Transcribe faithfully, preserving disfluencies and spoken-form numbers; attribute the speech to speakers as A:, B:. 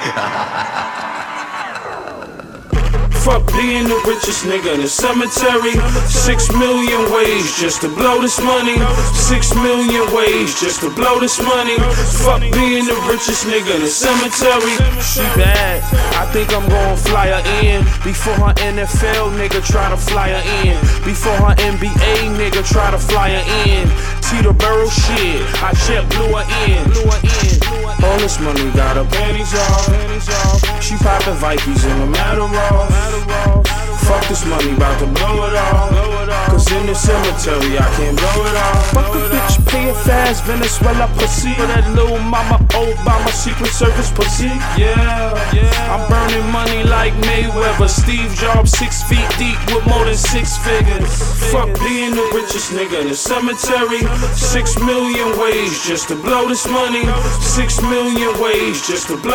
A: Fuck being the richest nigga in the cemetery. Six million ways just to blow this money. Six million ways just to blow this money. Fuck being the richest nigga in the cemetery. She bad, I think I'm gon' fly her in. Before her N F L nigga try to fly her in. Before her N B A nigga try to fly her in. Tito Burrow shit, I jet blew her in. All this money got her panties off. She poppin' Vikings in the Adderall. Fuck this money, bout to blow it all. Cause in the cemetery I can't blow it all. Fuck a bitch, pay it fast, Venezuela pussy. For that little mama Obama Secret Service pussy. Yeah, yeah. I'm burning money like Mayweather. Steve Jobs six feet deep with more than six figures. Fuck being the richest nigga in the cemetery. Six million ways just to blow this money. Six million ways just to blow